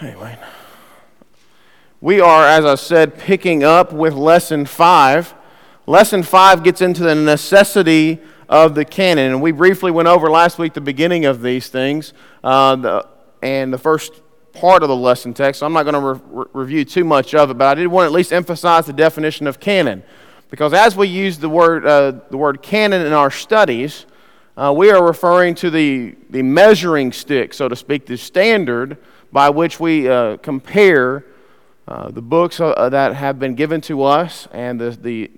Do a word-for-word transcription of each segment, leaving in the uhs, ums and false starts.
Anyway, we are, as I said, picking up with Lesson five. Lesson five gets into the necessity of the canon, and we briefly went over last week the beginning of these things uh, the, and the first part of the lesson text, so I'm not going to re- re- review too much of it, but I did want to at least emphasize the definition of canon, because as we use the word uh, the word canon in our studies, uh, we are referring to the, the measuring stick, so to speak, the standard by which we uh, compare uh, the books uh, that have been given to us and the, the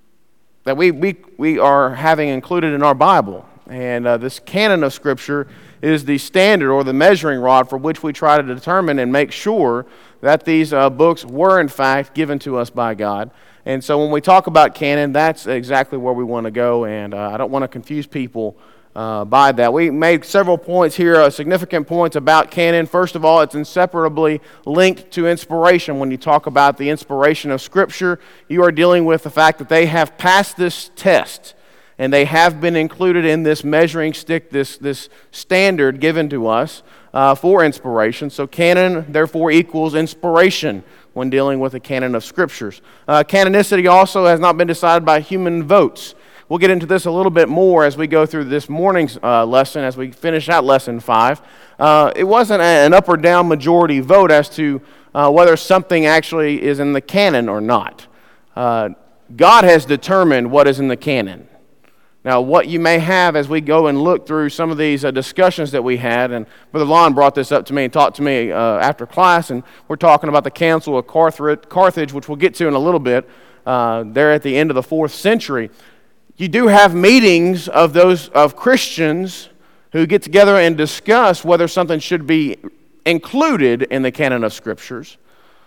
that we, we, we are having included in our Bible. And uh, this canon of Scripture is the standard or the measuring rod for which we try to determine and make sure that these uh, books were in fact given to us by God. And so when we talk about canon, that's exactly where we want to go, and uh, I don't want to confuse people uh, by that. We made several points here, uh, significant points about canon. First of all, it's inseparably linked to inspiration. When you talk about the inspiration of Scripture, you are dealing with the fact that they have passed this test, and they have been included in this measuring stick, this, this standard given to us uh, for inspiration. So canon, therefore, equals inspiration when dealing with the canon of Scriptures. Uh, canonicity also has not been decided by human votes. We'll get into this a little bit more as we go through this morning's uh, lesson, as we finish out Lesson five. Uh, it wasn't an up or down majority vote as to uh, whether something actually is in the canon or not. Uh, God has determined what is in the canon. Now, what you may have as we go and look through some of these uh, discussions that we had, and Brother Lon brought this up to me and talked to me uh, after class, and we're talking about the Council of Carthage, which we'll get to in a little bit, uh, there at the end of the fourth century. You do have meetings of those of Christians who get together and discuss whether something should be included in the canon of Scriptures.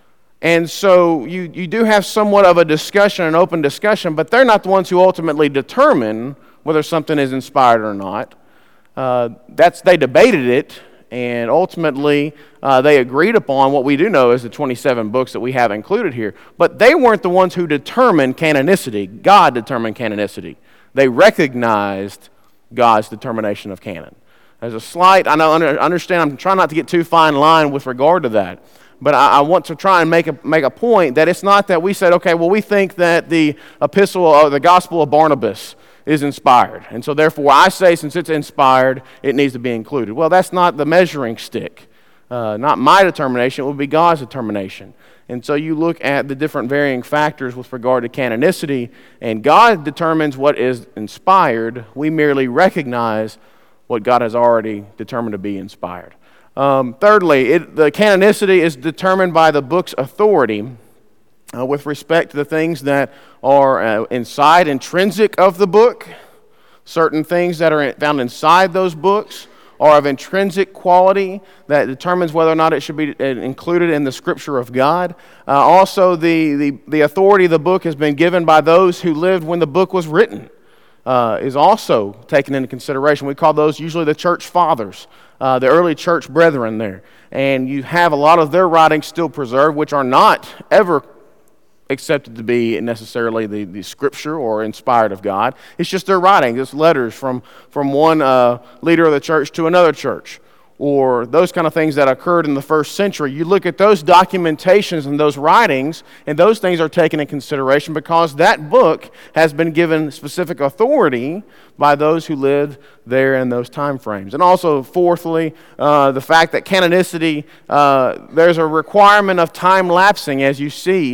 And so you, you do have somewhat of a discussion, an open discussion, but they're not the ones who ultimately determine whether something is inspired or not. Uh, that's they debated it, and ultimately uh, they agreed upon what we do know is the twenty-seven books that we have included here. But they weren't the ones who determined canonicity. God determined canonicity. They recognized God's determination of canon. There's a slight, I know, understand, I'm trying not to get too fine line with regard to that. But I, I want to try and make a make a point that it's not that we said, okay, well, we think that the epistle or the gospel of Barnabas is inspired. And so therefore I say since it's inspired, it needs to be included. Well, that's not the measuring stick. Uh, not my determination, it would be God's determination. And so you look at the different varying factors with regard to canonicity, and God determines what is inspired. We merely recognize what God has already determined to be inspired. Um, thirdly, it, the canonicity is determined by the book's authority uh, with respect to the things that are uh, inside, intrinsic of the book. Certain things that are found inside those books are of intrinsic quality that determines whether or not it should be included in the Scripture of God. Uh, also, the, the, the authority of the book has been given by those who lived when the book was written. Uh, is also taken into consideration. We call those usually the church fathers, uh, the early church brethren there. And you have a lot of their writings still preserved, which are not ever accepted to be necessarily the, the Scripture or inspired of God. It's just their writings. It's letters from, from one uh, leader of the church to another church, or those kind of things that occurred in the first century. You look at those documentations and those writings, and those things are taken into consideration because that book has been given specific authority by those who lived there in those time frames. And also, fourthly, uh, the fact that canonicity, uh, there's a requirement of time lapsing. As you see,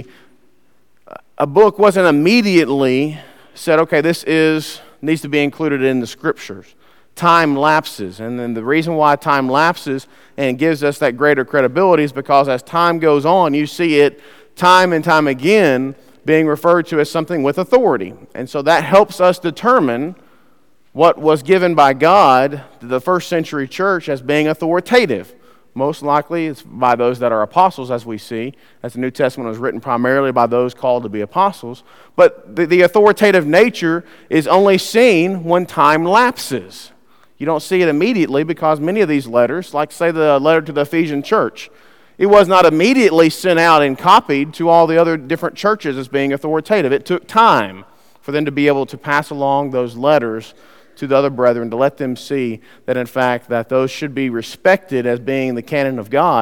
a book wasn't immediately said, okay, this is needs to be included in the Scriptures. Time lapses, and then the reason why time lapses and gives us that greater credibility is because as time goes on, you see it time and time again being referred to as something with authority. And so that helps us determine what was given by God to the first century church as being authoritative. Most likely it's by those that are apostles, as we see, as the New Testament was written primarily by those called to be apostles. But the, the authoritative nature is only seen when time lapses. You don't see it immediately because many of these letters, like say the letter to the Ephesian church, it was not immediately sent out and copied to all the other different churches as being authoritative. It took time for them to be able to pass along those letters to the other brethren, to let them see that in fact that those should be respected as being the canon of God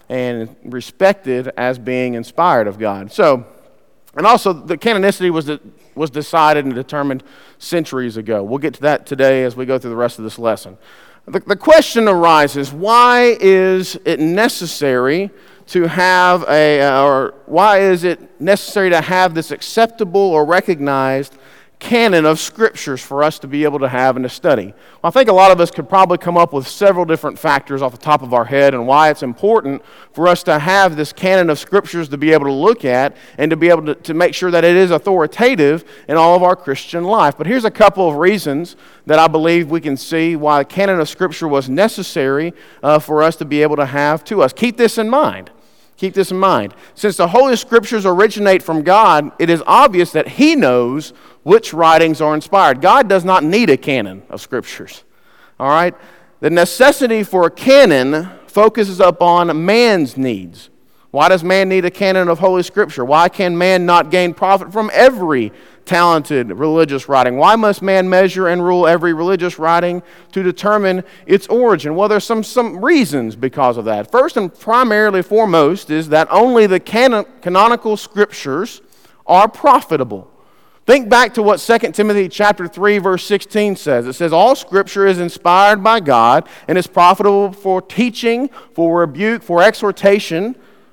and respected as being inspired of God. So, and also the canonicity was was decided and determined centuries ago. We'll get to that today as we go through the rest of this lesson. The, the question arises, why is it necessary to have a, or why is it necessary to have this acceptable or recognized canon of scriptures for us to be able to have and to study? Well, I think a lot of us could probably come up with several different factors off the top of our head and why it's important for us to have this canon of scriptures to be able to look at and to be able to, to make sure that it is authoritative in all of our Christian life. But here's a couple of reasons that I believe we can see why the canon of scripture was necessary uh, for us to be able to have to us. Keep this in mind. Keep this in mind. Since the Holy Scriptures originate from God, it is obvious that He knows which writings are inspired. God does not need a canon of Scriptures. All right? The necessity for a canon focuses upon man's needs. Why does man need a canon of Holy Scripture? Why can man not gain profit from every talented religious writing? Why must man measure and rule every religious writing to determine its origin? Well, there's some, some reasons because of that. First and primarily foremost is that only the canon, canonical scriptures are profitable. Think back to what Second Timothy chapter three, verse sixteen says. It says, all scripture is inspired by God and is profitable for teaching, for rebuke, for exhortation,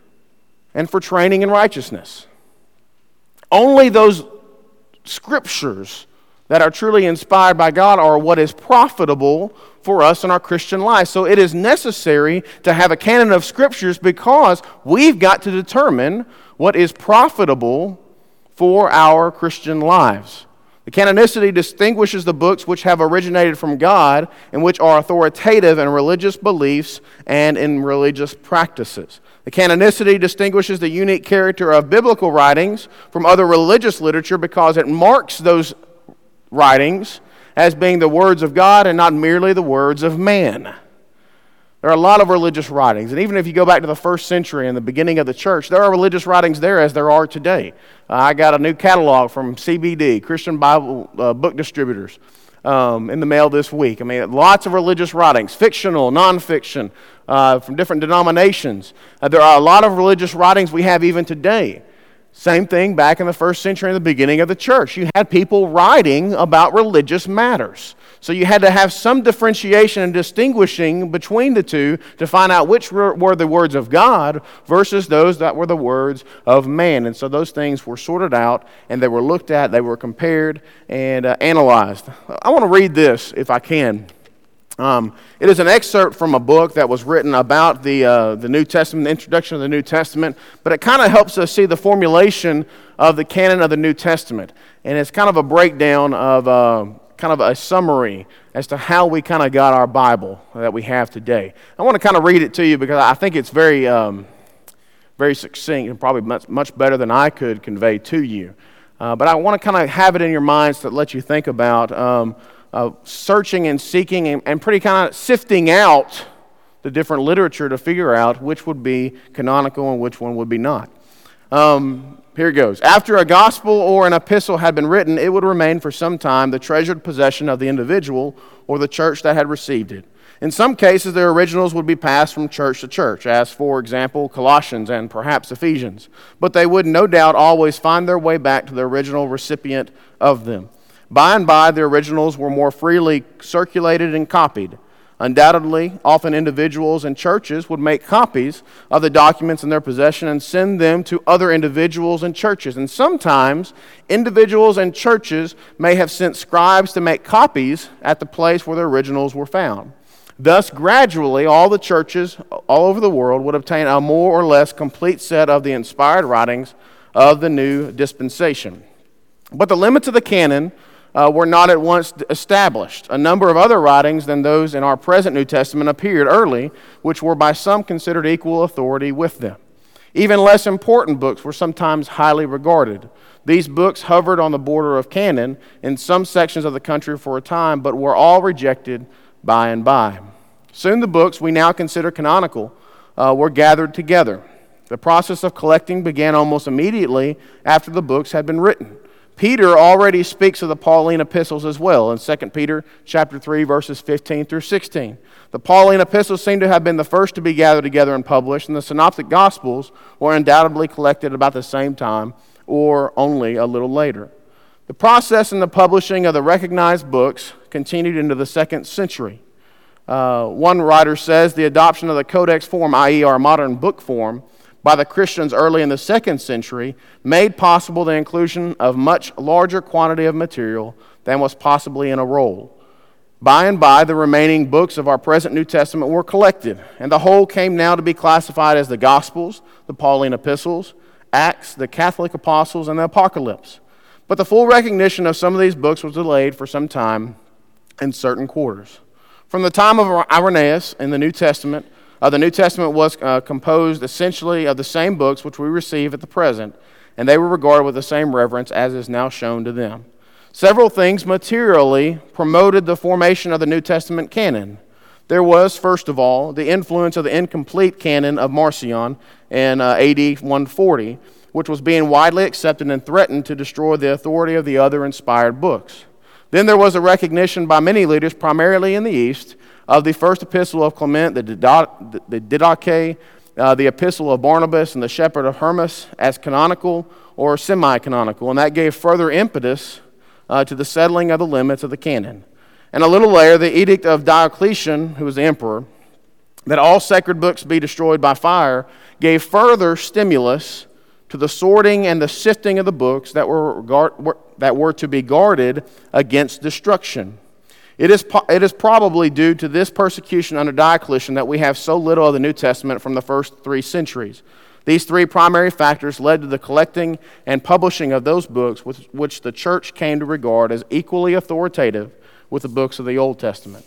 and for training in righteousness. Only those scriptures that are truly inspired by God are what is profitable for us in our Christian life. So it is necessary to have a canon of scriptures because we've got to determine what is profitable for our Christian lives. The canonicity distinguishes the books which have originated from God and which are authoritative in religious beliefs and in religious practices. The canonicity distinguishes the unique character of biblical writings from other religious literature because it marks those writings as being the words of God and not merely the words of man. There are a lot of religious writings, and even if you go back to the first century and the beginning of the church, there are religious writings there as there are today. Uh, I got a new catalog from C B D, Christian Bible uh, Book Distributors, um, in the mail this week. I mean, lots of religious writings, fictional, nonfiction, uh, from different denominations. Uh, there are a lot of religious writings we have even today. Same thing back in the first century and the beginning of the church. You had people writing about religious matters. So you had to have some differentiation and distinguishing between the two to find out which were the words of God versus those that were the words of man. And so those things were sorted out and they were looked at, they were compared and uh, analyzed. I want to read this if I can. Um, it is an excerpt from a book that was written about the uh, the New Testament, the introduction of the New Testament, but it kind of helps us see the formulation of the canon of the New Testament. And it's kind of a breakdown of uh, kind of a summary as to how we kind of got our Bible that we have today. I want to kind of read it to you because I think it's very, um, very succinct and probably much, much better than I could convey to you. Uh, but I want to kind of have it in your minds to let you think about um, Uh, searching and seeking and, and pretty kind of sifting out the different literature to figure out which would be canonical and which one would be not. Um, here it goes. After a gospel or an epistle had been written, it would remain for some time the treasured possession of the individual or the church that had received it. In some cases, their originals would be passed from church to church, as, for example, Colossians and perhaps Ephesians. But they would no doubt always find their way back to the original recipient of them. By and by, the originals were more freely circulated and copied. Undoubtedly, often individuals and churches would make copies of the documents in their possession and send them to other individuals and churches. And sometimes, individuals and churches may have sent scribes to make copies at the place where the originals were found. Thus, gradually, all the churches all over the world would obtain a more or less complete set of the inspired writings of the new dispensation. But the limits of the canon Uh, were not at once established. A number of other writings than those in our present New Testament appeared early, which were by some considered equal authority with them. Even less important books were sometimes highly regarded. These books hovered on the border of canon in some sections of the country for a time, but were all rejected by and by. Soon the books we now consider canonical uh, were gathered together. The process of collecting began almost immediately after the books had been written. Peter already speaks of the Pauline epistles as well in Second Peter chapter three, verses fifteen through sixteen. The Pauline epistles seem to have been the first to be gathered together and published, and the Synoptic Gospels were undoubtedly collected about the same time or only a little later. The process in the publishing of the recognized books continued into the second century. Uh, one writer says the adoption of the codex form, that is our modern book form, by the Christians early in the second century made possible the inclusion of much larger quantity of material than was possibly in a roll. By and by, the remaining books of our present New Testament were collected, and the whole came now to be classified as the Gospels, the Pauline epistles, Acts, the Catholic apostles, and the Apocalypse. But the full recognition of some of these books was delayed for some time in certain quarters. From the time of Irenaeus in the New Testament, uh, the New Testament was uh, composed essentially of the same books which we receive at the present, and they were regarded with the same reverence as is now shown to them. Several things materially promoted the formation of the New Testament canon. There was, first of all, the influence of the incomplete canon of Marcion in uh, A D one forty, which was being widely accepted and threatened to destroy the authority of the other inspired books. Then there was a recognition by many leaders, primarily in the East, of the first epistle of Clement, the Didache, uh, the epistle of Barnabas, and the Shepherd of Hermas as canonical or semi-canonical, and that gave further impetus uh, to the settling of the limits of the canon. And a little later, the edict of Diocletian, who was the emperor, that all sacred books be destroyed by fire, gave further stimulus to the sorting and the sifting of the books that were, were that were to be guarded against destruction. It is, it is probably due to this persecution under Diocletian that we have so little of the New Testament from the first three centuries. These three primary factors led to the collecting and publishing of those books which, which the church came to regard as equally authoritative with the books of the Old Testament.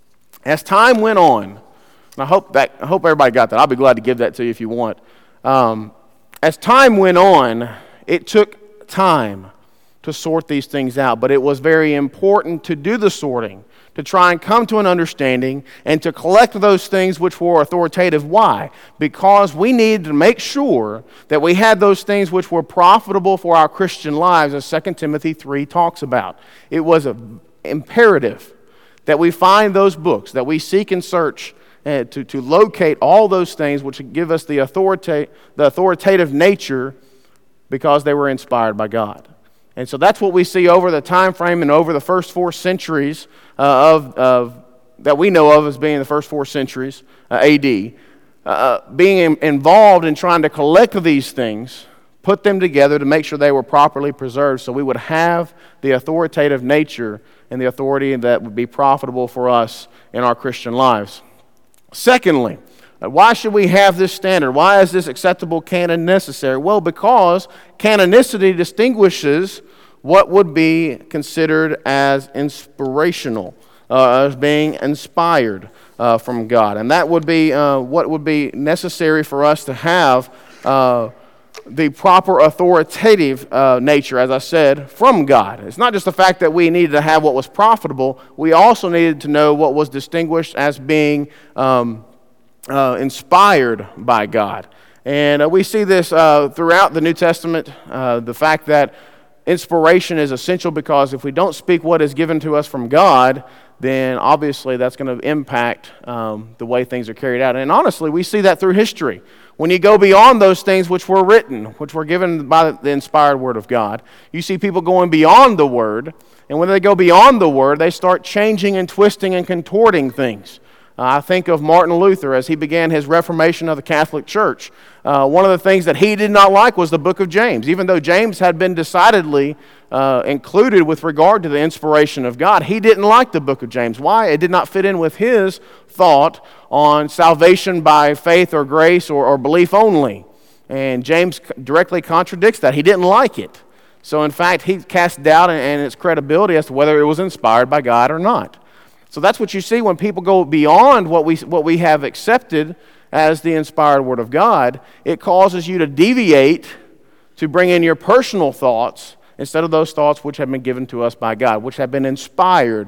As time went on, and I hope that I hope everybody got that. I'll be glad to give that to you if you want. Um, as time went on, it took time to sort these things out, but it was very important to do the sorting, to try and come to an understanding and to collect those things which were authoritative. Why? Because we needed to make sure that we had those things which were profitable for our Christian lives, as Second Timothy three talks about. It was an imperative that we find those books, that we seek and search uh, to, to locate all those things which give us the, authorita- the authoritative nature because they were inspired by God. And so that's what we see over the time frame and over the first four centuries uh, of, of that we know of as being the first four centuries, uh, A D. Uh, being in, involved in trying to collect these things, put them together to make sure they were properly preserved so we would have the authoritative nature and the authority that would be profitable for us in our Christian lives. Secondly, why should we have this standard? Why is this acceptable canon necessary? Well, because canonicity distinguishes what would be considered as inspirational, uh, as being inspired uh, from God. And that would be uh, what would be necessary for us to have uh, the proper authoritative uh, nature, as I said, from God. It's not just the fact that we needed to have what was profitable. We also needed to know what was distinguished as being um, Uh, inspired by God. And uh, we see this uh, throughout the New Testament, uh, the fact that inspiration is essential because if we don't speak what is given to us from God, then obviously that's going to impact um, the way things are carried out. And honestly, we see that through history. When you go beyond those things which were written, which were given by the inspired Word of God, you see people going beyond the Word. And when they go beyond the Word, they start changing and twisting and contorting things. Uh, I think of Martin Luther as he began his reformation of the Catholic Church. Uh, one of the things that he did not like was the book of James. Even though James had been decidedly uh, included with regard to the inspiration of God, he didn't like the book of James. Why? It did not fit in with his thought on salvation by faith or grace or, or belief only. And James directly contradicts that. He didn't like it. So in fact, he cast doubt in, in its credibility as to whether it was inspired by God or not. So that's what you see when people go beyond what we what we have accepted as the inspired Word of God. It causes you to deviate to bring in your personal thoughts instead of those thoughts which have been given to us by God, which have been inspired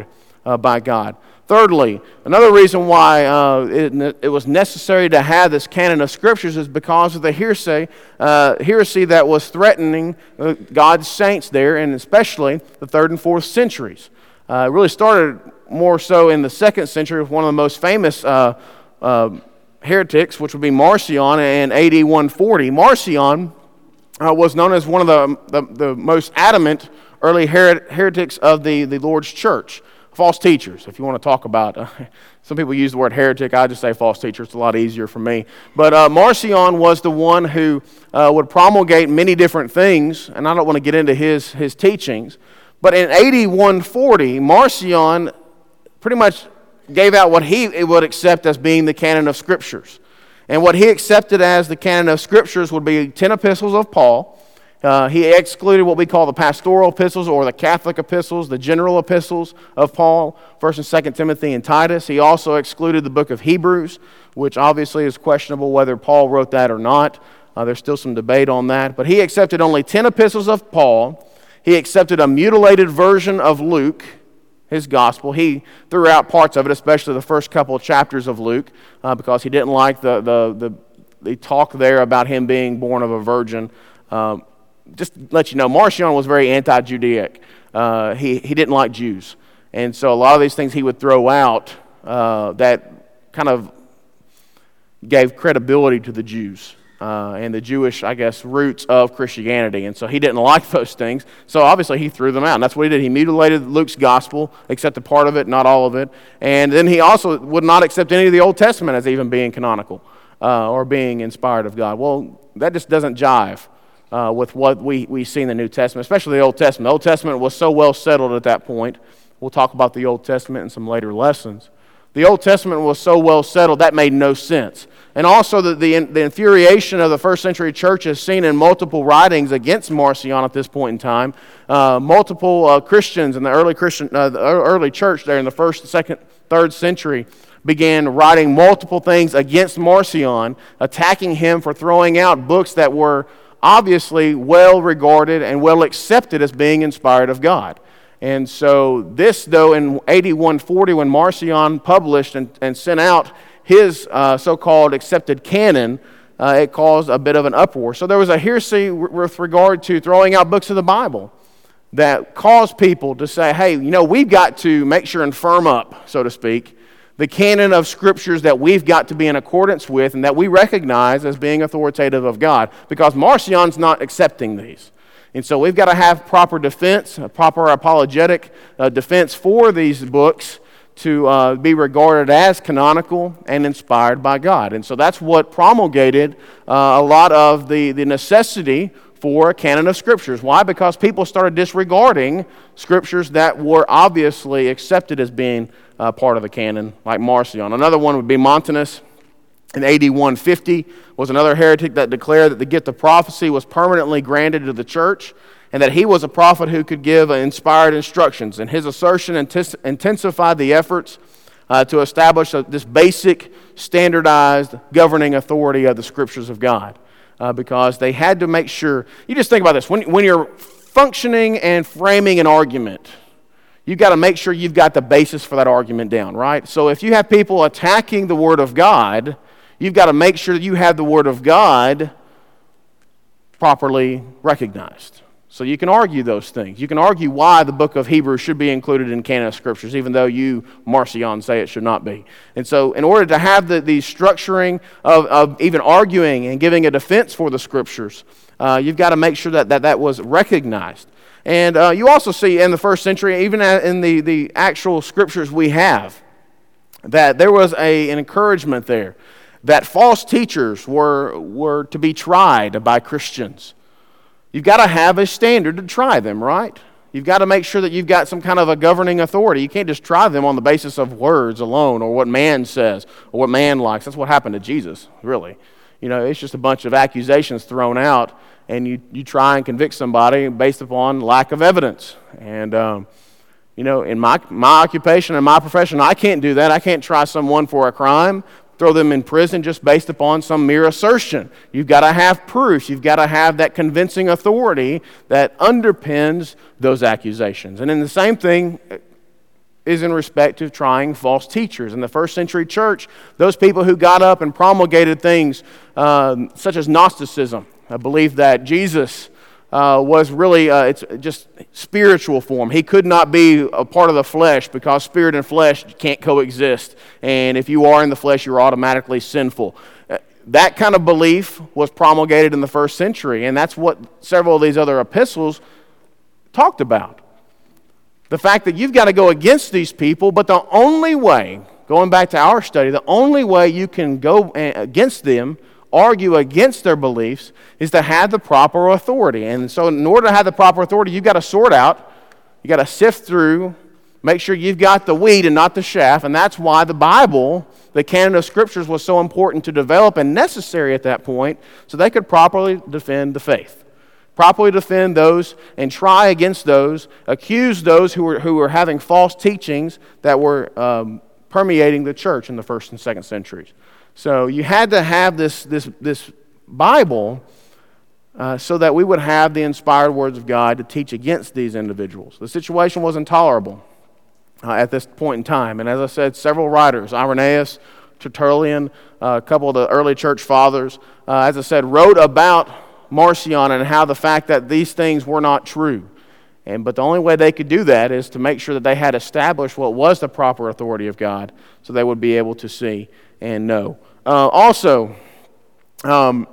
uh, by God. Thirdly, another reason why uh, it, it was necessary to have this canon of Scriptures is because of the hearsay, uh, heresy that was threatening uh, God's saints there, and especially the third and fourth centuries. Uh, it really started more so in the second century with one of the most famous uh, uh, heretics, which would be Marcion in A D one forty. Marcion uh, was known as one of the, the, the most adamant early her- heretics of the, the Lord's church. False teachers, if you want to talk about. Uh, some people use the word heretic. I just say false teacher. It's a lot easier for me. But uh, Marcion was the one who uh, would promulgate many different things, and I don't want to get into his, his teachings. But in A D one forty, Marcion pretty much gave out what he would accept as being the canon of Scriptures. And what he accepted as the canon of Scriptures would be ten epistles of Paul. Uh, he excluded what we call the pastoral epistles or the Catholic epistles, the general epistles of Paul, First and Second Timothy and Titus. He also excluded the book of Hebrews, which obviously is questionable whether Paul wrote that or not. Uh, there's still some debate on that. But he accepted only ten epistles of Paul. He accepted a mutilated version of Luke, his gospel. He threw out parts of it, especially the first couple of chapters of Luke, uh, because he didn't like the, the, the, the talk there about him being born of a virgin. Um, Just to let you know, Marcion was very anti-Judaic. Uh, he, he didn't like Jews. And so a lot of these things he would throw out uh, that kind of gave credibility to the Jews uh, and the Jewish, I guess, roots of Christianity. And so he didn't like those things. So obviously he threw them out. And that's what he did. He mutilated Luke's gospel, accepted part of it, not all of it. And then he also would not accept any of the Old Testament as even being canonical uh, or being inspired of God. Well, that just doesn't jive Uh, with what we, we see in the New Testament, especially the Old Testament. The Old Testament was so well settled at that point. We'll talk about the Old Testament in some later lessons. The Old Testament was so well settled, that made no sense. And also the, the, the infuriation of the first century church is seen in multiple writings against Marcion at this point in time. Uh, multiple uh, Christians in the early Christian, uh, the early church there in the first, second, third century began writing multiple things against Marcion, attacking him for throwing out books that were obviously well regarded and well accepted as being inspired of God. And so this, though, in A D one forty, when Marcion published and, and sent out his uh, so-called accepted canon, uh, it caused a bit of an uproar. So there was a heresy with regard to throwing out books of the Bible that caused people to say, hey, you know, we've got to make sure and firm up, so to speak, the canon of Scriptures that we've got to be in accordance with and that we recognize as being authoritative of God, because Marcion's not accepting these. And so we've got to have proper defense, a proper apologetic uh, defense for these books to uh, be regarded as canonical and inspired by God. And so that's what promulgated uh, a lot of the, the necessity for a canon of Scriptures. Why? Because people started disregarding Scriptures that were obviously accepted as being uh, part of the canon, like Marcion. Another one would be Montanus in A D one fifty, was another heretic that declared that the gift of prophecy was permanently granted to the church and that he was a prophet who could give inspired instructions. And his assertion intensified the efforts uh, to establish a, this basic, standardized governing authority of the Scriptures of God. Uh, because they had to make sure, you just think about this, when, when you're functioning and framing an argument, you've got to make sure you've got the basis for that argument down, right? So if you have people attacking the Word of God, you've got to make sure that you have the Word of God properly recognized. So you can argue those things. You can argue why the book of Hebrews should be included in canon of Scriptures, even though you, Marcion, say it should not be. And so in order to have the, the structuring of, of even arguing and giving a defense for the Scriptures, uh, you've got to make sure that that, that was recognized. And uh, you also see in the first century, even in the, the actual Scriptures we have, that there was a, an encouragement there that false teachers were, were to be tried by Christians. You've got to have a standard to try them, right? You've got to make sure that you've got some kind of a governing authority. You can't just try them on the basis of words alone or what man says or what man likes. That's what happened to Jesus, really. You know, it's just a bunch of accusations thrown out, and you, you try and convict somebody based upon lack of evidence. And, um, you know, in my, my occupation and my profession, I can't do that. I can't try someone for a crime, throw them in prison just based upon some mere assertion. You've got to have proofs. You've got to have that convincing authority that underpins those accusations. And in the same thing, is in respect to trying false teachers. In the first century church, those people who got up and promulgated things um, such as Gnosticism, a belief that Jesus uh, was really uh, it's just spiritual form. He could not be a part of the flesh because spirit and flesh can't coexist. And if you are in the flesh, you're automatically sinful. That kind of belief was promulgated in the first century, and that's what several of these other epistles talked about. The fact that you've got to go against these people, but the only way, going back to our study, the only way you can go against them, argue against their beliefs, is to have the proper authority. And so in order to have the proper authority, you've got to sort out, you've got to sift through, make sure you've got the wheat and not the chaff, and that's why the Bible, the canon of Scriptures, was so important to develop and necessary at that point, so they could properly defend the faith. Properly defend those and try against those, accuse those who were, who were having false teachings that were um, permeating the church in the first and second centuries. So you had to have this, this, this Bible uh, so that we would have the inspired words of God to teach against these individuals. The situation was intolerable uh, at this point in time. And as I said, several writers, Irenaeus, Tertullian, uh, a couple of the early church fathers, uh, as I said, wrote about Marcion and how the fact that these things were not true. And but the only way they could do that is to make sure that they had established what was the proper authority of God, so they would be able to see and know. Uh, also, um,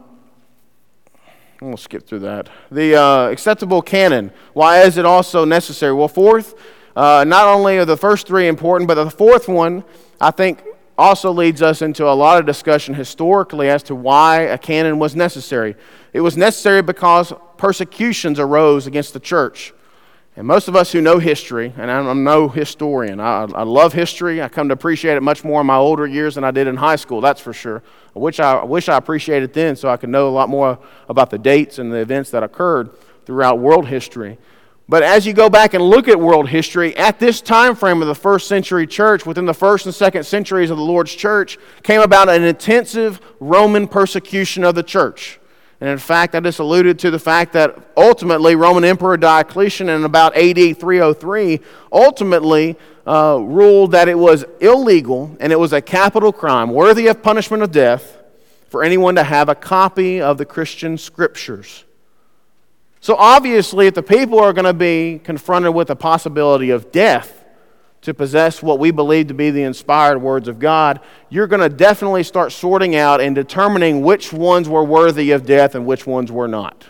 I'm going to skip through that. The uh, acceptable canon. Why is it also necessary? Well, fourth, uh, not only are the first three important, but the fourth one, I think, also leads us into a lot of discussion historically as to why a canon was necessary. It was necessary because persecutions arose against the church. And most of us who know history, and I'm no historian, I, I love history. I come to appreciate it much more in my older years than I did in high school, that's for sure. I wish I, I wish I appreciated it then so I could know a lot more about the dates and the events that occurred throughout world history. But as you go back and look at world history, at this time frame of the first century church, within the first and second centuries of the Lord's church, came about an intensive Roman persecution of the church. And in fact, I just alluded to the fact that ultimately Roman Emperor Diocletian in about A D three oh three ultimately uh, ruled that it was illegal and it was a capital crime worthy of punishment of death for anyone to have a copy of the Christian Scriptures. So obviously, if the people are going to be confronted with the possibility of death to possess what we believe to be the inspired words of God, you're going to definitely start sorting out and determining which ones were worthy of death and which ones were not.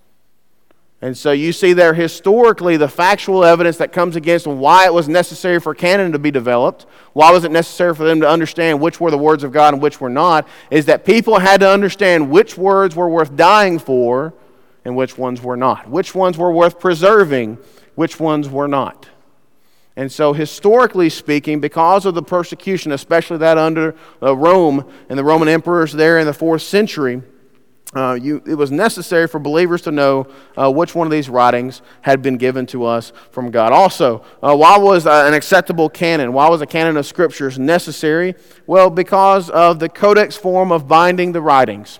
And so you see there historically the factual evidence that comes against why it was necessary for canon to be developed, why was it necessary for them to understand which were the words of God and which were not, is that people had to understand which words were worth dying for and which ones were not. Which ones were worth preserving, which ones were not. And so historically speaking, because of the persecution, especially that under uh, Rome and the Roman emperors there in the fourth century, uh, you, it was necessary for believers to know uh, which one of these writings had been given to us from God. Also, uh, why was uh, an acceptable canon, why was a canon of Scriptures necessary? Well, because of the codex form of binding the writings.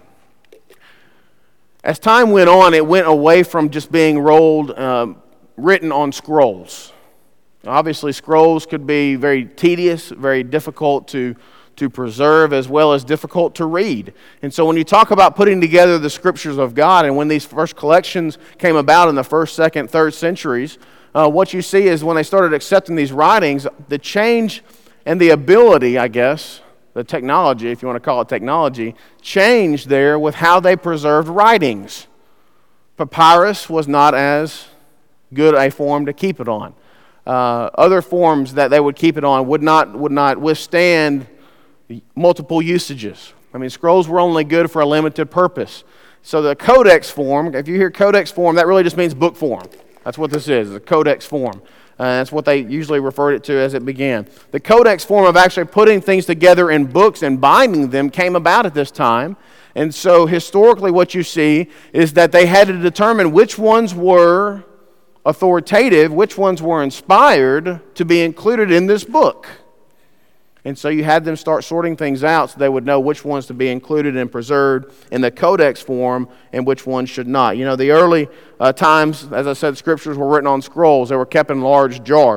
As time went on, it went away from just being rolled, um, written on scrolls. Obviously, scrolls could be very tedious, very difficult to, to preserve, as well as difficult to read. And so when you talk about putting together the Scriptures of God, and when these first collections came about in the first, second, third centuries, uh, what you see is when they started accepting these writings, the change and the ability, I guess, the technology, if you want to call it technology, changed there with how they preserved writings. Papyrus was not as good a form to keep it on. Uh, other forms that they would keep it on would not would not withstand multiple usages. I mean, scrolls were only good for a limited purpose. So the codex form, if you hear codex form, that really just means book form. That's what this is, a codex form. Uh, that's what they usually referred it to as it began. The codex form of actually putting things together in books and binding them came about at this time. And so historically what you see is that they had to determine which ones were authoritative, which ones were inspired to be included in this book. And so you had them start sorting things out so they would know which ones to be included and preserved in the codex form and which ones should not. You know, the early uh, times, as I said, Scriptures were written on scrolls. They were kept in large jars.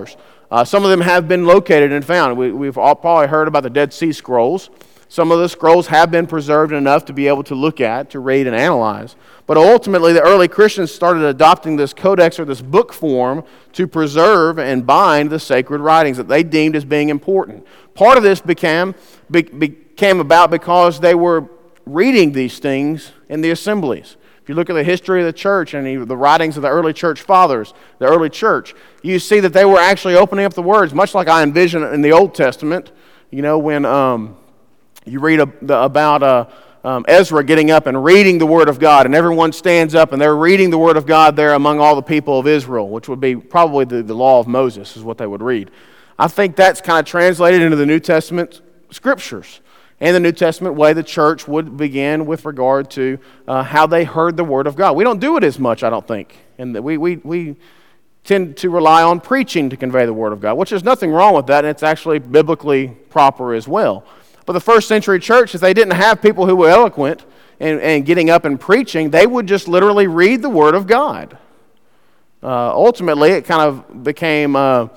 Uh, some of them have been located and found. We, we've all probably heard about the Dead Sea Scrolls. Some of the scrolls have been preserved enough to be able to look at, to read and analyze. But ultimately, the early Christians started adopting this codex or this book form to preserve and bind the sacred writings that they deemed as being important. Part of this became, be, became about because they were reading these things in the assemblies. If you look at the history of the church and the writings of the early church fathers, the early church, you see that they were actually opening up the words, much like I envision in the Old Testament. You know, when um, you read a, the, about uh, um, Ezra getting up and reading the Word of God, and everyone stands up and they're reading the Word of God there among all the people of Israel, which would be probably the, the law of Moses is what they would read. I think that's kind of translated into the New Testament scriptures. And the New Testament way the church would begin with regard to uh, how they heard the Word of God. We don't do it as much, I don't think. And we, we, we tend to rely on preaching to convey the Word of God, which there's nothing wrong with that, and it's actually biblically proper as well. But the first century church, if they didn't have people who were eloquent and, and getting up and preaching, they would just literally read the Word of God. Uh, ultimately, it kind of became... Uh,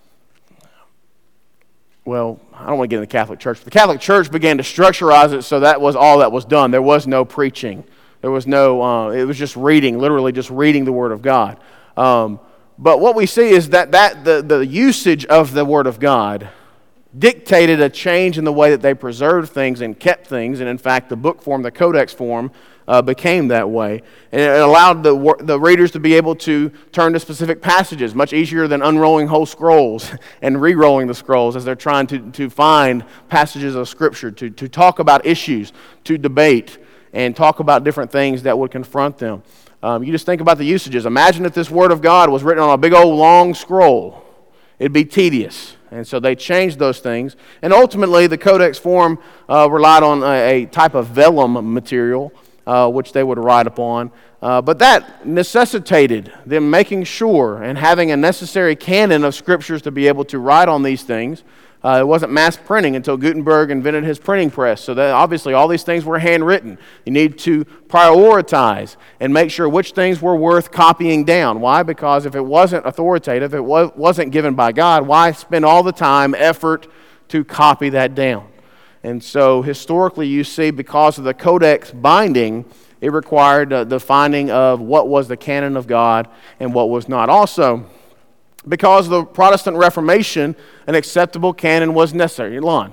well, I don't want to get in the Catholic Church, but the Catholic Church began to structurize it so that was all that was done. There was no preaching. There was no, uh, it was just reading, literally just reading the Word of God. Um, but what we see is that, that the, the usage of the Word of God dictated a change in the way that they preserved things and kept things, and in fact, the book form, the codex form, Uh, became that way. And it allowed the, the readers to be able to turn to specific passages, much easier than unrolling whole scrolls and re-rolling the scrolls as they're trying to, to find passages of Scripture, to, to talk about issues, to debate, and talk about different things that would confront them. Um, you just think about the usages. Imagine if this Word of God was written on a big old long scroll. It'd be tedious. And so they changed those things. And ultimately, the codex form uh, relied on a, a type of vellum material, Uh, which they would write upon. Uh, but that necessitated them making sure and having a necessary canon of scriptures to be able to write on these things. Uh, it wasn't mass printing until Gutenberg invented his printing press. So that obviously all these things were handwritten. You need to prioritize and make sure which things were worth copying down. Why? Because if it wasn't authoritative, it wa- wasn't given by God, why spend all the time, effort to copy that down? And so historically you see because of the codex binding, it required uh, the finding of what was the canon of God and what was not. Also, because of the Protestant Reformation, an acceptable canon was necessary. Lon.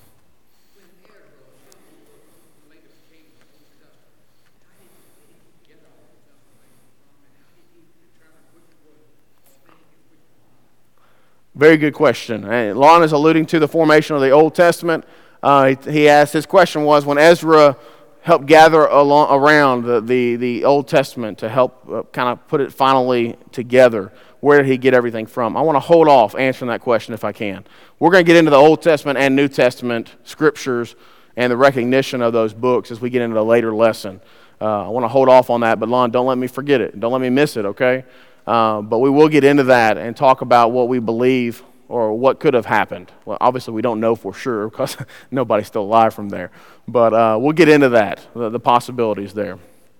Very good question. And Lon is alluding to the formation of the Old Testament. Uh, he asked, his question was, when Ezra helped gather along, around the, the, the Old Testament to help uh, kind of put it finally together, where did he get everything from? I want to hold off answering that question if I can. We're going to get into the Old Testament and New Testament scriptures and the recognition of those books as we get into a later lesson. Uh, I want to hold off on that, but Lon, don't let me forget it. Don't let me miss it, okay? Uh, but we will get into that and talk about what we believe or what could have happened. Well, obviously we don't know for sure because nobody's still alive from there. But uh, we'll get into that, the, the possibilities there.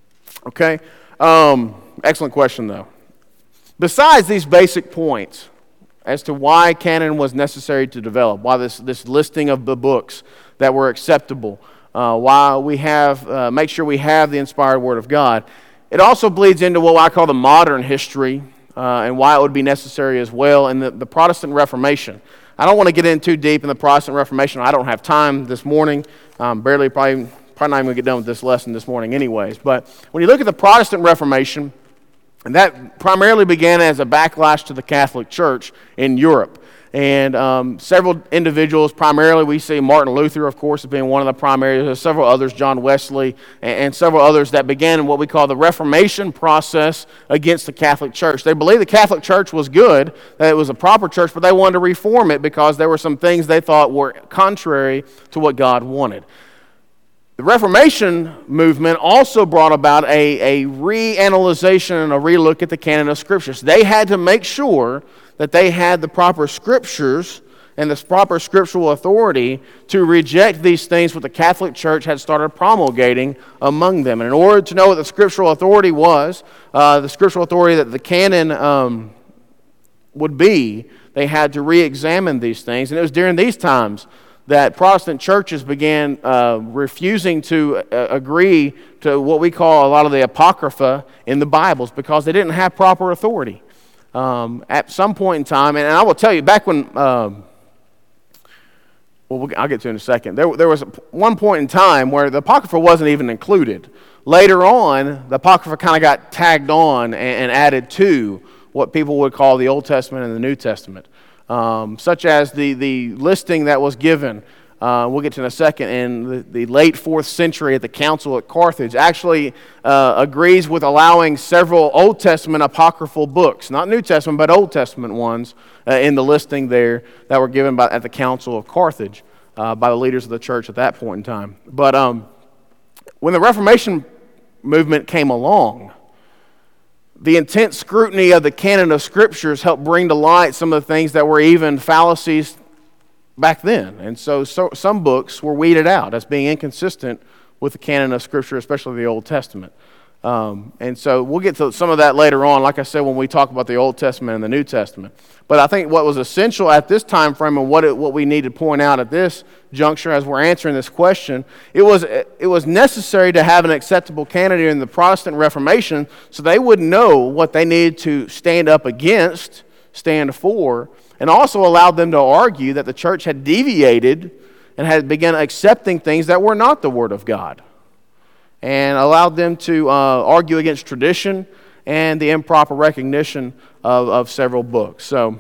Okay? Um, excellent question, though. Besides these basic points as to why canon was necessary to develop, why this, this listing of the books that were acceptable, uh, why we have, uh, make sure we have the inspired Word of God, it also bleeds into what I call the modern history, Uh, and why it would be necessary as well in the, the Protestant Reformation. I don't want to get in too deep in the Protestant Reformation. I don't have time this morning. Um, barely, probably, probably not even going to get done with this lesson this morning anyways. But when you look at the Protestant Reformation, and that primarily began as a backlash to the Catholic Church in Europe. And um, several individuals, primarily we see Martin Luther, of course, as being one of the primary. There's several others, John Wesley, and, and several others that began in what we call the Reformation process against the Catholic Church. They believed the Catholic Church was good, that it was a proper church, but they wanted to reform it because there were some things they thought were contrary to what God wanted. The Reformation movement also brought about a, a reanalyzation and a relook at the canon of Scriptures. They had to make sure that they had the proper Scriptures and the proper scriptural authority to reject these things what the Catholic Church had started promulgating among them. And in order to know what the scriptural authority was, uh, the scriptural authority that the canon um, would be, they had to re-examine these things. And it was during these times that Protestant churches began uh, refusing to uh, agree to what we call a lot of the Apocrypha in the Bibles because they didn't have proper authority. Um, at some point in time, and I will tell you, back when, um, well, I'll get to it in a second, there, there was one point in time where the Apocrypha wasn't even included. Later on, the Apocrypha kind of got tagged on and, and added to what people would call the Old Testament and the New Testament. Um, such as the, the listing that was given, uh, we'll get to in a second, in the, the late fourth century at the Council at Carthage, actually uh, agrees with allowing several Old Testament apocryphal books, not New Testament, but Old Testament ones, uh, in the listing there that were given by, at the Council of Carthage uh, by the leaders of the church at that point in time. But um, when the Reformation movement came along, the intense scrutiny of the canon of scriptures helped bring to light some of the things that were even fallacies back then. And so, so some books were weeded out as being inconsistent with the canon of scripture, especially the Old Testament. Um, and so we'll get to some of that later on, like I said, when we talk about the Old Testament and the New Testament. But I think what was essential at this time frame and what it, what we need to point out at this juncture as we're answering this question, it was it was necessary to have an acceptable canon in the Protestant Reformation so they would know what they needed to stand up against, stand for, and also allowed them to argue that the church had deviated and had begun accepting things that were not the Word of God, and allowed them to uh, argue against tradition and the improper recognition of, of several books. So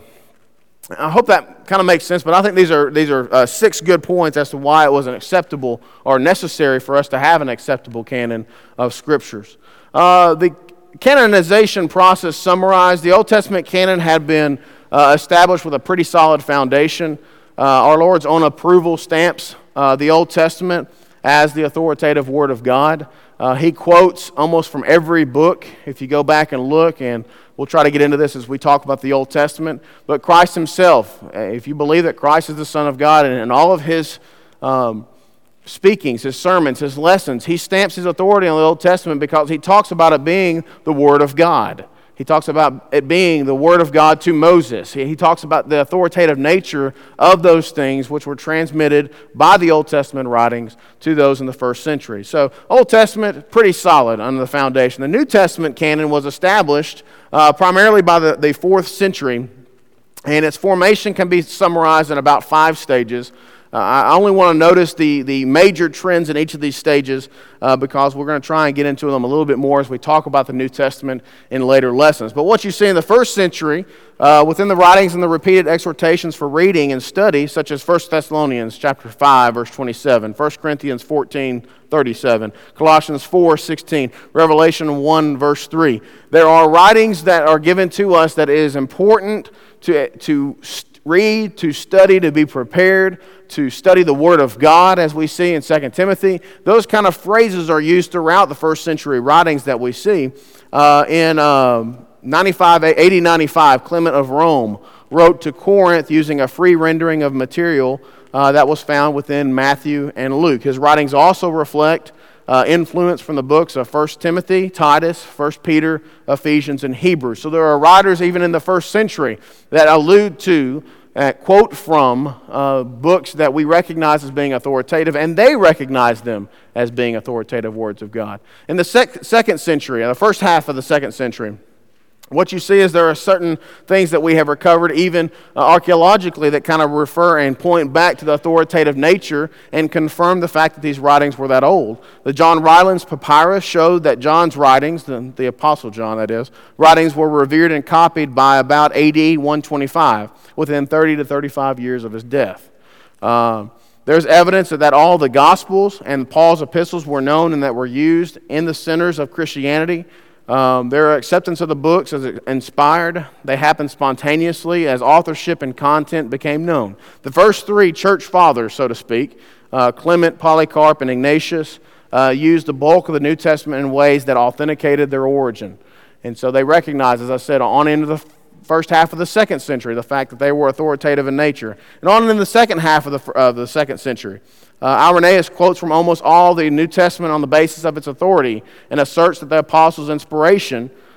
I hope that kind of makes sense, but I think these are these are uh, six good points as to why it was an acceptable or necessary for us to have an acceptable canon of scriptures. Uh, the canonization process summarized, the Old Testament canon had been uh, established with a pretty solid foundation. Uh, our Lord's own approval stamps uh, the Old Testament as the authoritative Word of God. Uh, he quotes almost from every book, if you go back and look, and we'll try to get into this as we talk about the Old Testament. But Christ himself, if you believe that Christ is the Son of God, and in all of his um, speakings, his sermons, his lessons, he stamps his authority on the Old Testament because he talks about it being the Word of God. He talks about it being the Word of God to Moses. He, he talks about the authoritative nature of those things which were transmitted by the Old Testament writings to those in the first century. So Old Testament, pretty solid under the foundation. The New Testament canon was established uh, primarily by the, the fourth century, and its formation can be summarized in about five stages. Uh, I only want to notice the, the major trends in each of these stages uh, because we're going to try and get into them a little bit more as we talk about the New Testament in later lessons. But what you see in the first century, uh, within the writings and the repeated exhortations for reading and study, such as First Thessalonians chapter five, verse twenty-seven, First Corinthians fourteen, thirty-seven, Colossians four, sixteen, Revelation one, verse three. There are writings that are given to us that it is important to, to read, to study, to be prepared, to study the Word of God, as we see in Second Timothy. Those kind of phrases are used throughout the first century writings that we see. Uh, in um, ninety-five, eighty ninety-five, Clement of Rome wrote to Corinth using a free rendering of material uh, that was found within Matthew and Luke. His writings also reflect uh, influence from the books of First Timothy, Titus, First Peter, Ephesians, and Hebrews. So there are writers even in the first century that allude to, uh, quote from uh, books that we recognize as being authoritative, and they recognize them as being authoritative words of God. In the sec- second century, in the first half of the second century, what you see is there are certain things that we have recovered, even uh, archaeologically, that kind of refer and point back to the authoritative nature and confirm the fact that these writings were that old. The John Rylands Papyrus showed that John's writings, the, the Apostle John that is, writings were revered and copied by about A D one twenty-five, within thirty to thirty-five years of his death. Uh, There's evidence that all the Gospels and Paul's epistles were known and that were used in the centers of Christianity. Um, their acceptance of the books as inspired, they happened spontaneously as authorship and content became known. The first three church fathers, so to speak, uh, Clement, Polycarp, and Ignatius, uh, used the bulk of the New Testament in ways that authenticated their origin. And so they recognized, as I said, on into the first half of the second century, the fact that they were authoritative in nature. And on in the second half of the, of the second century, Uh, Irenaeus quotes from almost all the New Testament on the basis of its authority and asserts that the apostles' inspiration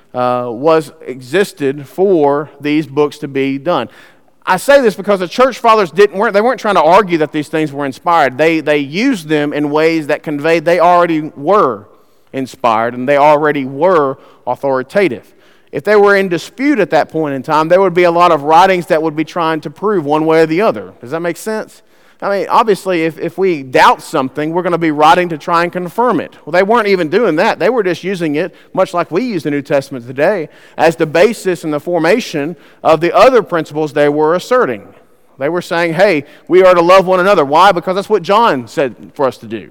uh, was existed for these books to be done. I say this because the church fathers didn't weren't they weren't trying to argue that these things were inspired. They they used them in ways that conveyed they already were inspired and they already were authoritative. If they were in dispute at that point in time, there would be a lot of writings that would be trying to prove one way or the other. Does that make sense? I mean, obviously, if, if we doubt something, we're going to be writing to try and confirm it. Well, they weren't even doing that. They were just using it, much like we use the New Testament today, as the basis and the formation of the other principles they were asserting. They were saying, hey, we are to love one another. Why? Because that's what John said for us to do.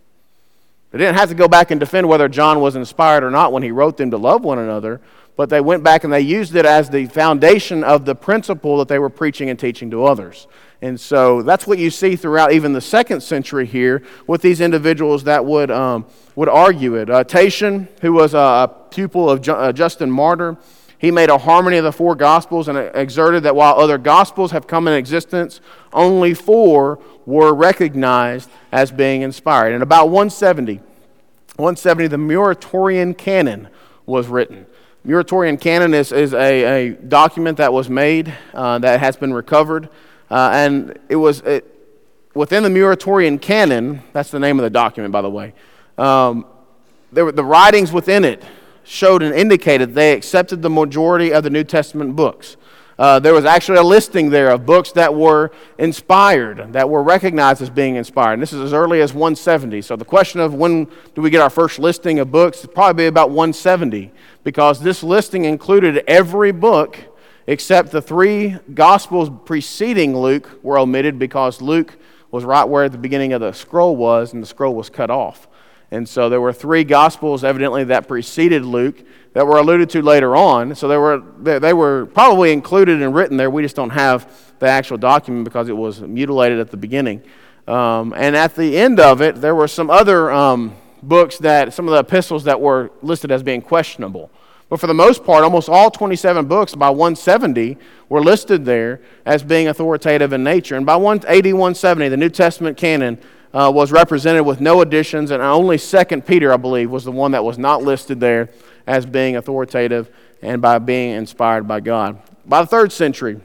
They didn't have to go back and defend whether John was inspired or not when he wrote them to love one another, but they went back and they used it as the foundation of the principle that they were preaching and teaching to others. And so that's what you see throughout even the second century here with these individuals that would um, would argue it. Uh, Tatian, who was a pupil of Ju- uh, Justin Martyr, he made a harmony of the four Gospels and exerted that while other Gospels have come in existence, only four were recognized as being inspired. And about one seventy, one seventy, the Muratorian Canon was written. Muratorian Canon is, is a, a document that was made uh, that has been recovered. Uh, and it was it, within the Muratorian Canon, that's the name of the document, by the way, um, there were, the writings within it showed and indicated they accepted the majority of the New Testament books. Uh, there was actually a listing there of books that were inspired, that were recognized as being inspired. And this is as early as one seventy. So the question of when do we get our first listing of books would probably be about one seventy, because this listing included every book except the three Gospels preceding Luke were omitted because Luke was right where the beginning of the scroll was, and the scroll was cut off. And so there were three Gospels evidently that preceded Luke that were alluded to later on. So they were they were probably included and written there. We just don't have the actual document because it was mutilated at the beginning. Um, and at the end of it, there were some other um, books that, some of the epistles that were listed as being questionable. But for the most part, almost all twenty-seven books by one seventy were listed there as being authoritative in nature. And by A D one seventy, the New Testament canon uh, was represented with no additions, and only Second Peter, I believe, was the one that was not listed there as being authoritative and by being inspired by God. By the third century,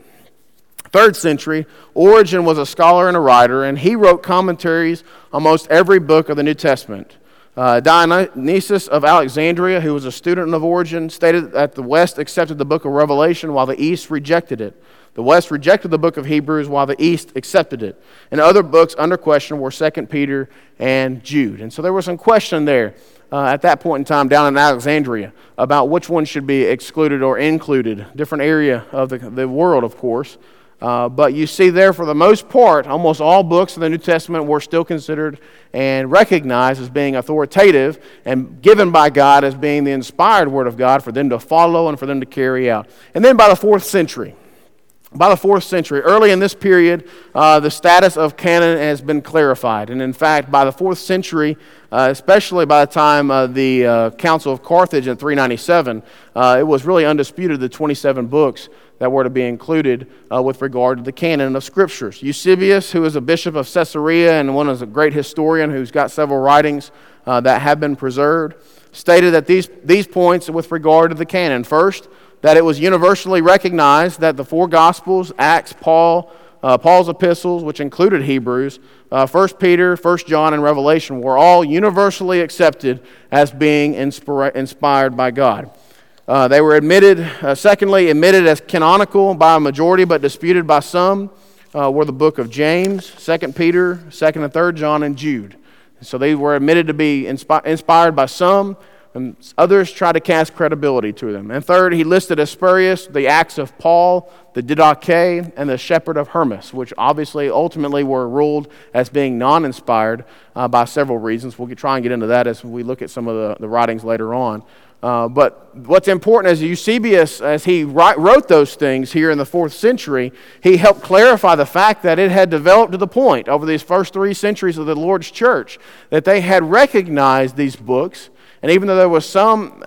third century, Origen was a scholar and a writer, and he wrote commentaries on almost every book of the New Testament. Uh, Dionysius of Alexandria, who was a student of Origen, stated that the West accepted the book of Revelation while the East rejected it. The West rejected the book of Hebrews while the East accepted it. And other books under question were Second Peter and Jude. And so there was some question there uh, at that point in time down in Alexandria about which one should be excluded or included. Different area of the, the world, of course. Uh, but you see there, for the most part, almost all books in the New Testament were still considered and recognized as being authoritative and given by God as being the inspired Word of God for them to follow and for them to carry out. And then by the fourth century, by the fourth century, early in this period, uh, the status of canon has been clarified. And in fact, by the fourth century, uh, especially by the time of the uh, Council of Carthage in three ninety-seven, uh, it was really undisputed the twenty-seven books that were to be included uh, with regard to the canon of Scriptures. Eusebius, who is a bishop of Caesarea and one is a great historian who's got several writings uh, that have been preserved, stated that these, these points with regard to the canon. First, that it was universally recognized that the four Gospels, Acts, Paul, uh, Paul's epistles, which included Hebrews, uh, First Peter, First John, and Revelation, were all universally accepted as being inspira- inspired by God. Uh, they were admitted, uh, secondly, admitted as canonical by a majority, but disputed by some, uh, were the book of James, Second Peter, Second and Third John, and Jude. So they were admitted to be inspi- inspired by some, and others tried to cast credibility to them. And third, he listed as spurious the Acts of Paul, the Didache, and the Shepherd of Hermas, which obviously ultimately were ruled as being non-inspired uh, by several reasons. We'll get, try and get into that as we look at some of the, the writings later on. Uh, but what's important is Eusebius, as he write, wrote those things here in the fourth century, he helped clarify the fact that it had developed to the point over these first three centuries of the Lord's church that they had recognized these books, and even though there was some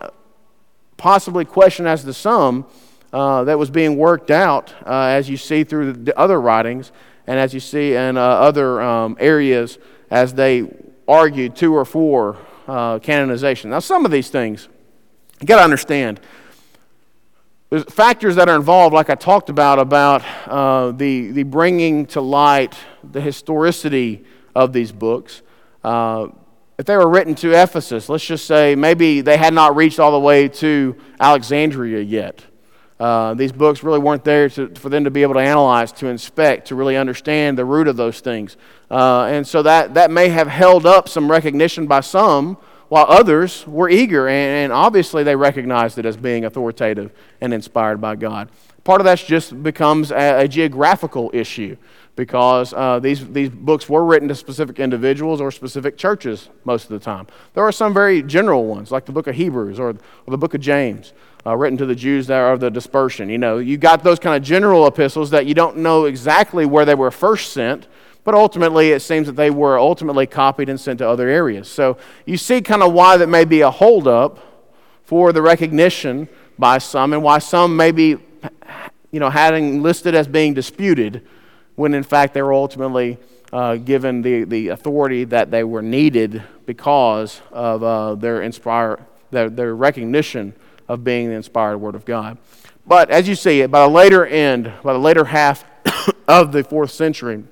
possibly question as to some uh, that was being worked out, uh, as you see through the other writings and as you see in uh, other um, areas as they argued two or four uh, canonization. Now, some of these things, you got to understand, there's factors that are involved, like I talked about, about uh, the, the bringing to light the historicity of these books. Uh, if they were written to Ephesus, let's just say maybe they had not reached all the way to Alexandria yet. Uh, these books really weren't there to, for them to be able to analyze, to inspect, to really understand the root of those things. Uh, and so that, that may have held up some recognition by some, while others were eager, and, and obviously they recognized it as being authoritative and inspired by God. Part of that just becomes a, a geographical issue, because uh, these, these books were written to specific individuals or specific churches most of the time. There are some very general ones, like the book of Hebrews or, or the book of James, uh, written to the Jews that are of the dispersion. You know, you got those kind of general epistles that you don't know exactly where they were first sent, but ultimately it seems that they were ultimately copied and sent to other areas. So you see kind of why that may be a holdup for the recognition by some, and why some may be, you know, having listed as being disputed, when in fact they were ultimately uh, given the, the authority that they were needed because of uh, their inspire their, their recognition of being the inspired Word of God. But as you see, by the later end, by the later half of the fourth century,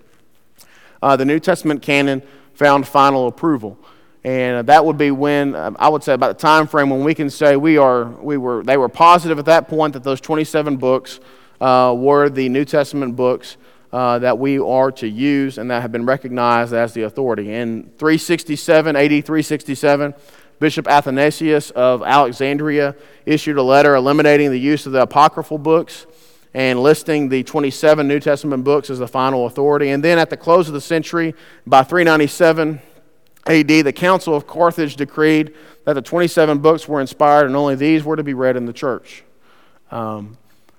uh, the New Testament canon found final approval. And that would be when, uh, I would say about the time frame when we can say we are, we were, they were positive at that point that those twenty-seven books uh, were the New Testament books uh, that we are to use and that have been recognized as the authority. In three sixty-seven, A D three sixty-seven, Bishop Athanasius of Alexandria issued a letter eliminating the use of the apocryphal books and listing the twenty-seven New Testament books as the final authority. And then at the close of the century, by three ninety-seven A D, the Council of Carthage decreed that the twenty-seven books were inspired and only these were to be read in the church. Um,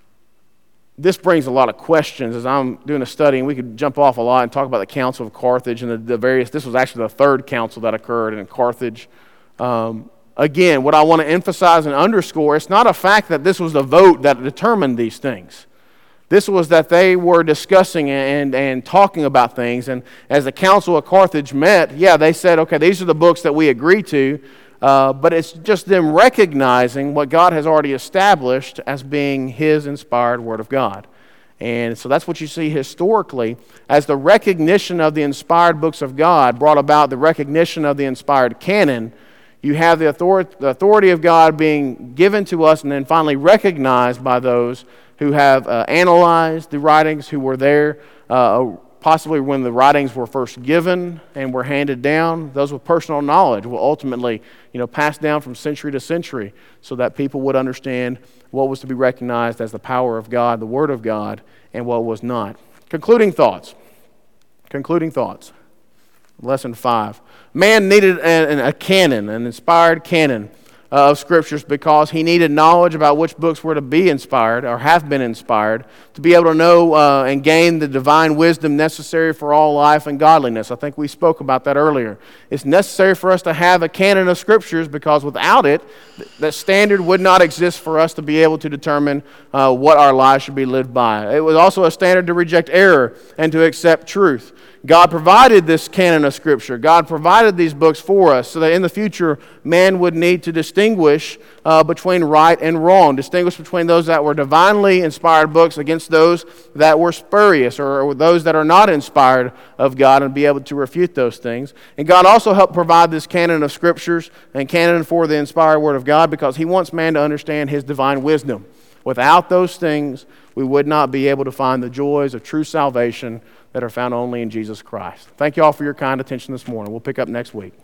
this brings a lot of questions as I'm doing a study, and we could jump off a lot and talk about the Council of Carthage and the, the various, this was actually the third council that occurred in Carthage. Um, again, what I want to emphasize and underscore, it's not a fact that this was the vote that determined these things. This was that they were discussing and, and talking about things, and as the Council of Carthage met, yeah, they said, okay, these are the books that we agree to, uh, but it's just them recognizing what God has already established as being His inspired Word of God. And so that's what you see historically, as the recognition of the inspired books of God brought about the recognition of the inspired canon. You have the authority, the authority of God being given to us and then finally recognized by those who have uh, analyzed the writings, who were there uh, possibly when the writings were first given and were handed down. Those with personal knowledge will ultimately, you know, pass down from century to century so that people would understand what was to be recognized as the power of God, the Word of God, and what was not. Concluding thoughts. Concluding thoughts. Lesson five. Man needed a, a canon, an inspired canon uh, of Scriptures, because he needed knowledge about which books were to be inspired or have been inspired to be able to know uh, and gain the divine wisdom necessary for all life and godliness. I think we spoke about that earlier. It's necessary for us to have a canon of Scriptures, because without it, th- that standard would not exist for us to be able to determine uh, what our lives should be lived by. It was also a standard to reject error and to accept truth. God provided this canon of Scripture. God provided these books for us so that in the future, man would need to distinguish uh, between right and wrong, distinguish between those that were divinely inspired books against those that were spurious or, or those that are not inspired of God, and be able to refute those things. And God also helped provide this canon of Scriptures and canon for the inspired Word of God, because He wants man to understand His divine wisdom. Without those things, we would not be able to find the joys of true salvation that are found only in Jesus Christ. Thank you all for your kind attention this morning. We'll pick up next week.